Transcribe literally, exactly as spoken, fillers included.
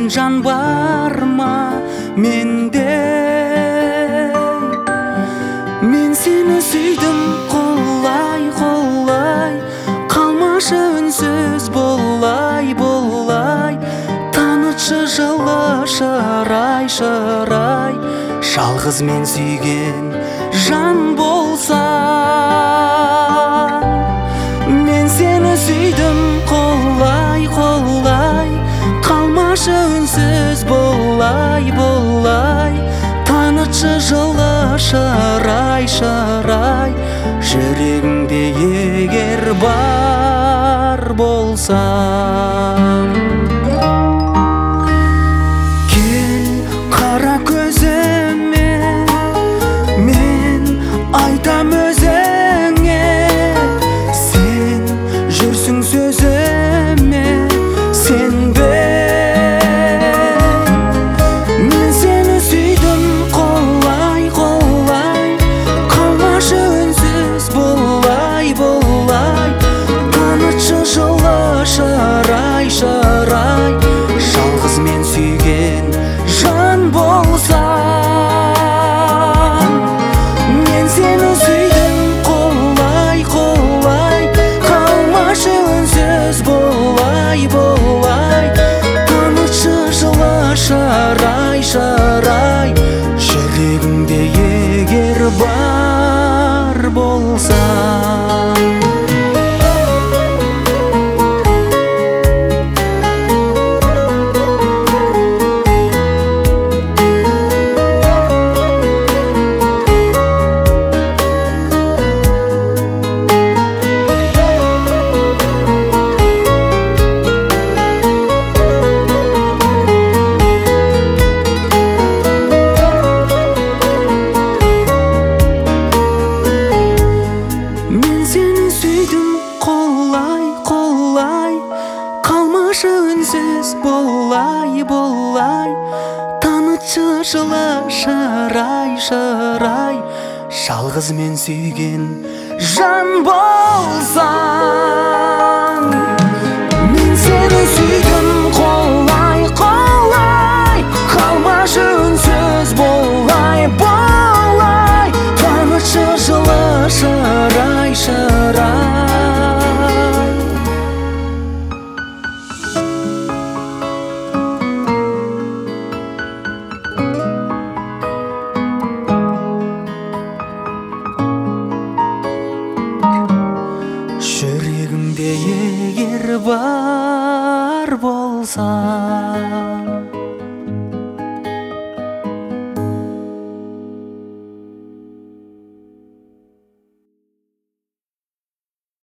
сүйген жан бар ма менде? Мен сені сүйдім құлай құлай, қалмашы үнсіз болай болай. Танытшы жылы шырай шырай, жалғыз мен сүйген жан болса. Мен сені сүйдім құлай құлай, қалмашы үнсіз болай болай. Танытшы жылы шырай шырай, жүрегіңде егер бар болса. Кел қара көзіме, мен айтам өзіңе. Сен жүрсің сөзіме сенбе. Мен сені сүйдім құлай құлай, қалмашы үнсіз болай болай. Танытшы жылы шырай шырай, жалғыз мен сүйген жан болса. Мен сені сүйдім құлай құлай, қалмашы үнсіз болай болай. Танытшы жылы шырай шырай, жүрегіңде егер бар болса. Қалмашы үнсіз болай болай. Танытшы жылы шырай шырай, жалғыз мен сүйген жан болсаң. Мен сені сүйдім құлай құлай, қалмашы үнсіз болай болай. Танытшы жылы шырай шырай. Жүрегімде егер бар болса.